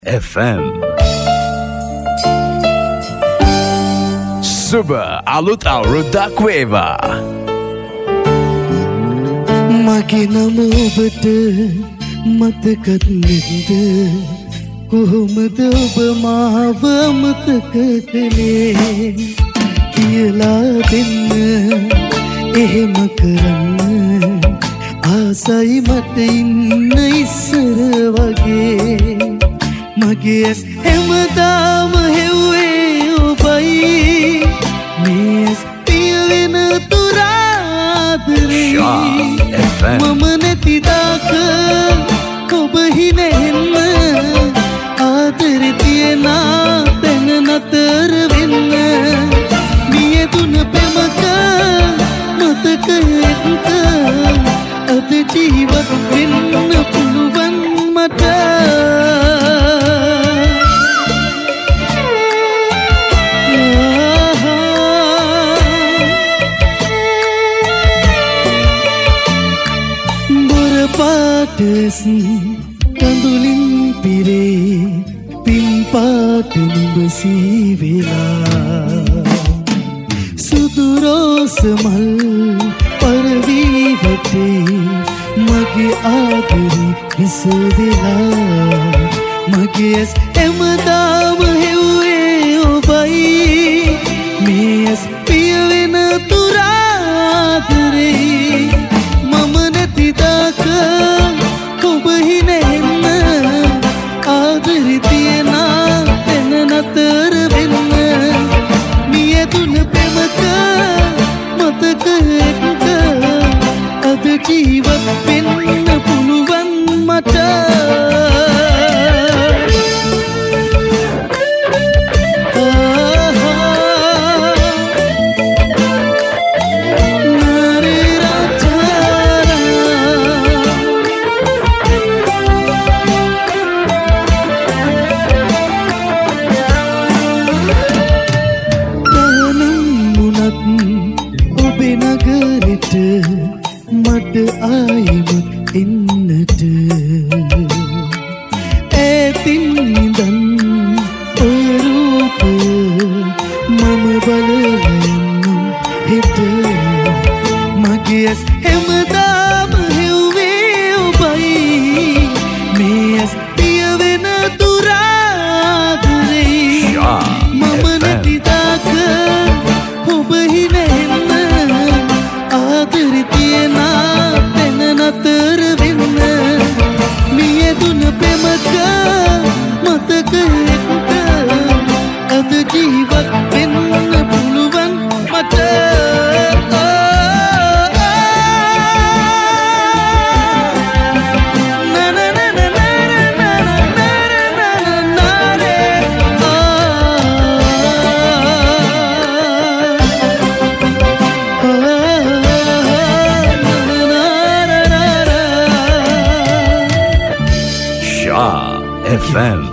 FM Suba alut අවුරුද්දක් වේවා. මගේ නම ඔබට මතකත් නැද්ද? කොහොමද ඔබ මාව මතක කළේ කියලා දෙන්න එහෙම කරන්න ආසයි මට ඉන්න ඉස්සර වගේ. මගේ ඇස් හැමදාම හෙව්වේ ඔබයි මේ ඇස් පියවෙන තුරාදරේ මම නැතිදාක ඔබ හිනෙන්න ආදරේ තියන තැන නතර වෙන්න මියදුන පෙමක මතකයක අද ජීවත් වෙන්න පුළුවන් මට. කඳුලින් පිරේ පින් පාට නුඹ සීවෙලා සුදු රෝස මල් පරවී වැටේ මගේ ආදරේ විසදෙලා. මගේ ඇස් හැමදාම හෙව්වේ ඔබයි මේ ඇස් පියවෙන තුරාදරේ මම නැතිදාක ඔබ හිනෙන්න ආදරේ තියන තැන නතර වෙන්න මියදුන ප්‍රේමක මතකයක අද ජීවත් වෙන්න පුළුවන් මට. මට ආයිමත් එන්නට ඇතින් නිදන් ඔය රූපය මම බලලන්නම් හෙට. මගේ ඇස් හැමදාම හෙව්වේ ඔබයි මේ ඇස් පියවෙන තුරාදරේ මම නැතිදාක ඔබ හිනෙන්න ආදරේ තියන තැන නතර වෙන්න මියදුන ප්‍රේමක මතකයක අද ජීවත් වෙන්න පුළුවන් මට. FM